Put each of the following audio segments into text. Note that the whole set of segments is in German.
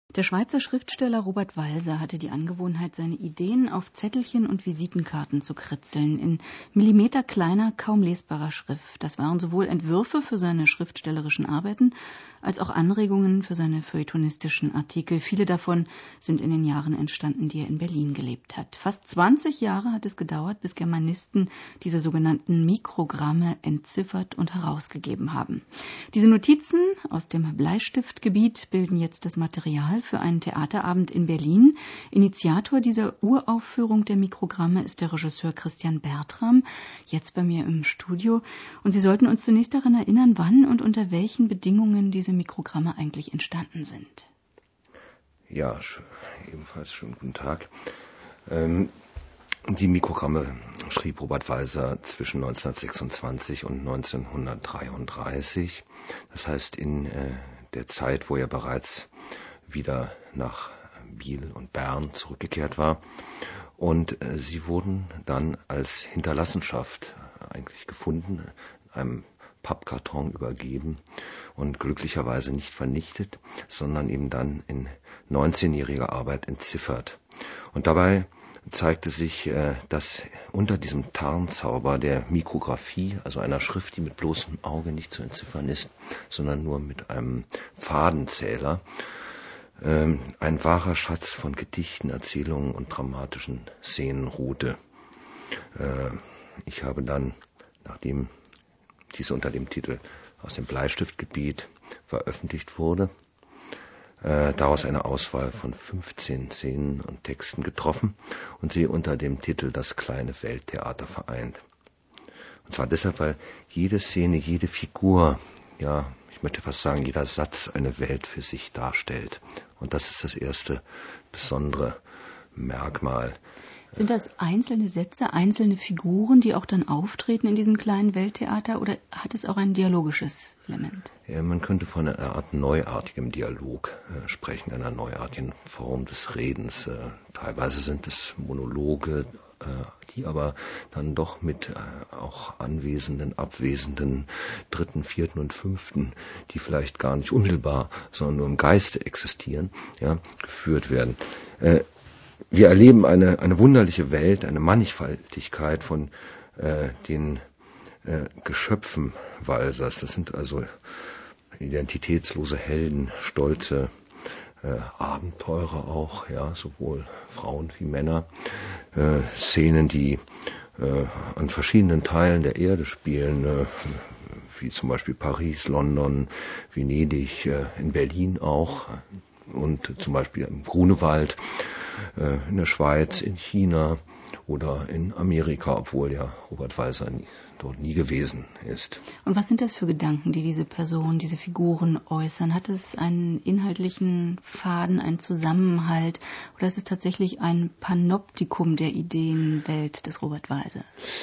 Der Schweizer Schriftsteller Robert Walser hatte die Angewohnheit, seine Ideen auf Zettelchen und Visitenkarten zu kritzeln, in millimeterkleiner, kaum lesbarer Schrift. Das waren sowohl Entwürfe für seine schriftstellerischen Arbeiten, als auch Anregungen für seine feuilletonistischen Artikel. Viele davon sind in den Jahren entstanden, die er in Berlin gelebt hat. Fast 20 Jahre hat es gedauert, bis Germanisten diese sogenannten Mikrogramme entziffert und herausgegeben haben. Diese Notizen aus dem Bleistiftgebiet bilden jetzt das Material für einen Theaterabend in Berlin. Initiator dieser Uraufführung der Mikrogramme ist der Regisseur Christian Bertram, jetzt bei mir im Studio. Und Sie sollten uns zunächst daran erinnern, wann und unter welchen Bedingungen diese Mikrogramme eigentlich entstanden sind. Ja, ebenfalls schönen guten Tag. Die Mikrogramme schrieb Robert Walser zwischen 1926 und 1933. Das heißt in der Zeit, wo er bereits wieder nach Biel und Bern zurückgekehrt war. Und sie wurden dann als Hinterlassenschaft eigentlich gefunden, einem Pappkarton übergeben und glücklicherweise nicht vernichtet, sondern eben dann in 19-jähriger Arbeit entziffert. Und dabei zeigte sich, dass unter diesem Tarnzauber der Mikrographie, also einer Schrift, die mit bloßem Auge nicht zu entziffern ist, sondern nur mit einem Fadenzähler, ein wahrer Schatz von Gedichten, Erzählungen und dramatischen Szenen ruhte. Ich habe dann, nachdem dies unter dem Titel Aus dem Bleistiftgebiet veröffentlicht wurde, daraus eine Auswahl von 15 Szenen und Texten getroffen und sie unter dem Titel Das kleine Welttheater vereint. Und zwar deshalb, weil jede Szene, jede Figur, ja, ich möchte fast sagen, jeder Satz eine Welt für sich darstellt. Und das ist das erste besondere Merkmal. Sind das einzelne Sätze, einzelne Figuren, die auch dann auftreten in diesem kleinen Welttheater, oder hat es auch ein dialogisches Element? Ja, man könnte von einer Art neuartigem Dialog sprechen, einer neuartigen Form des Redens. Teilweise sind es Monologe, die aber dann doch mit auch Anwesenden, Abwesenden, Dritten, Vierten und Fünften, die vielleicht gar nicht unmittelbar, sondern nur im Geiste existieren, ja, geführt werden. Wir erleben eine wunderliche Welt, eine Mannigfaltigkeit von den Geschöpfen Walsers. Das sind also identitätslose Helden, stolze Abenteurer auch, ja, sowohl Frauen wie Männer. Szenen, die an verschiedenen Teilen der Erde spielen, wie zum Beispiel Paris, London, Venedig, in Berlin auch und zum Beispiel im Grunewald, in der Schweiz, in China oder in Amerika, obwohl ja Robert Walser dort nie gewesen ist. Und was sind das für Gedanken, die diese Personen, diese Figuren äußern? Hat es einen inhaltlichen Faden, einen Zusammenhalt, oder ist es tatsächlich ein Panoptikum der Ideenwelt des Robert Walser?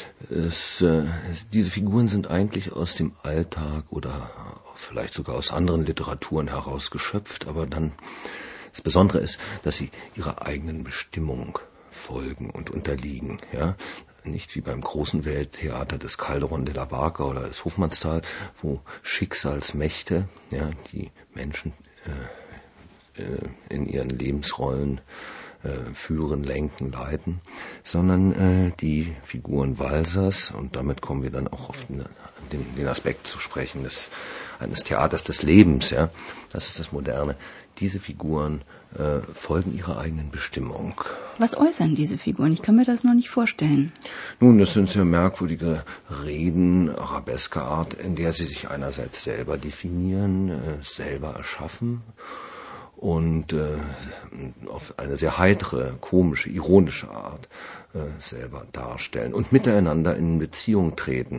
Diese Figuren sind eigentlich aus dem Alltag oder vielleicht sogar aus anderen Literaturen heraus geschöpft, aber dann das Besondere ist, dass sie ihrer eigenen Bestimmung folgen und unterliegen, ja. Nicht wie beim großen Welttheater des Calderón de la Barca oder des Hofmannsthal, wo Schicksalsmächte, ja, die Menschen in ihren Lebensrollen führen, lenken, leiten, sondern die Figuren Walsers, und damit kommen wir dann auch auf den Aspekt zu sprechen eines Theaters des Lebens, ja, das ist das Moderne. Diese Figuren folgen ihrer eigenen Bestimmung. Was äußern diese Figuren? Ich kann mir das noch nicht vorstellen. Nun, das sind sehr merkwürdige Reden, arabesker Art, in der sie sich einerseits selber definieren, selber erschaffen und auf eine sehr heitere, komische, ironische Art selber darstellen und miteinander in Beziehung treten.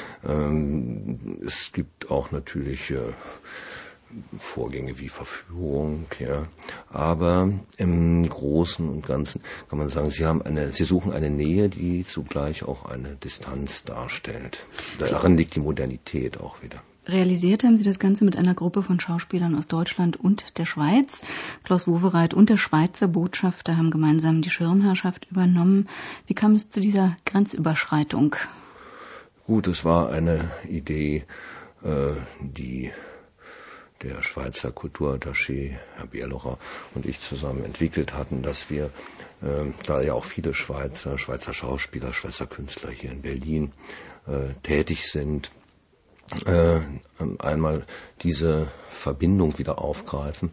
Es gibt auch natürlich Vorgänge wie Verführung, ja, aber im Großen und Ganzen kann man sagen, sie suchen eine Nähe, die zugleich auch eine Distanz darstellt. Darin liegt die Modernität auch wieder. Realisiert haben Sie das Ganze mit einer Gruppe von Schauspielern aus Deutschland und der Schweiz. Klaus Wowereit und der Schweizer Botschafter haben gemeinsam die Schirmherrschaft übernommen. Wie kam es zu dieser Grenzüberschreitung? Gut, es war eine Idee, die der Schweizer Kulturattaché, Herr Bierlocher und ich zusammen entwickelt hatten, dass wir, da ja auch viele Schweizer Schauspieler, Schweizer Künstler hier in Berlin tätig sind, einmal diese Verbindung wieder aufgreifen,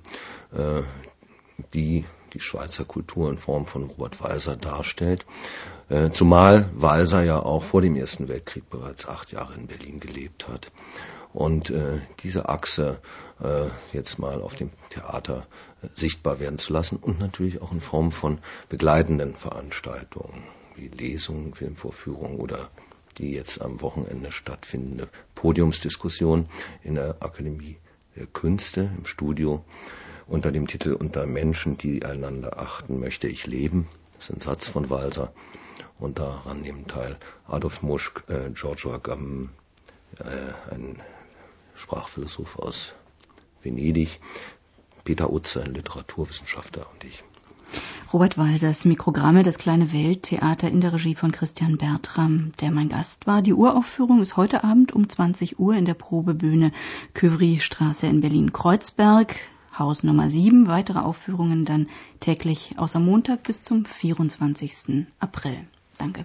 die Schweizer Kultur in Form von Robert Walser darstellt. Zumal Walser ja auch vor dem Ersten Weltkrieg bereits 8 Jahre in Berlin gelebt hat. Und diese Achse jetzt mal auf dem Theater sichtbar werden zu lassen und natürlich auch in Form von begleitenden Veranstaltungen wie Lesungen, Filmvorführungen oder die jetzt am Wochenende stattfindende Podiumsdiskussion in der Akademie der Künste im Studio unter dem Titel Unter Menschen, die einander achten, möchte ich leben. Das ist ein Satz von Walser. Und daran nehmen teil Adolf Muschk, Giorgio Agamben, ein Sprachphilosoph aus Venedig, Peter Utze, ein Literaturwissenschaftler und ich. Robert Walsers Mikrogramme, das kleine Welttheater in der Regie von Christian Bertram, der mein Gast war. Die Uraufführung ist heute Abend um 20 Uhr in der Probebühne Kövri-Straße in Berlin-Kreuzberg, Haus Nummer 7. Weitere Aufführungen dann täglich außer Montag bis zum 24. April. Danke.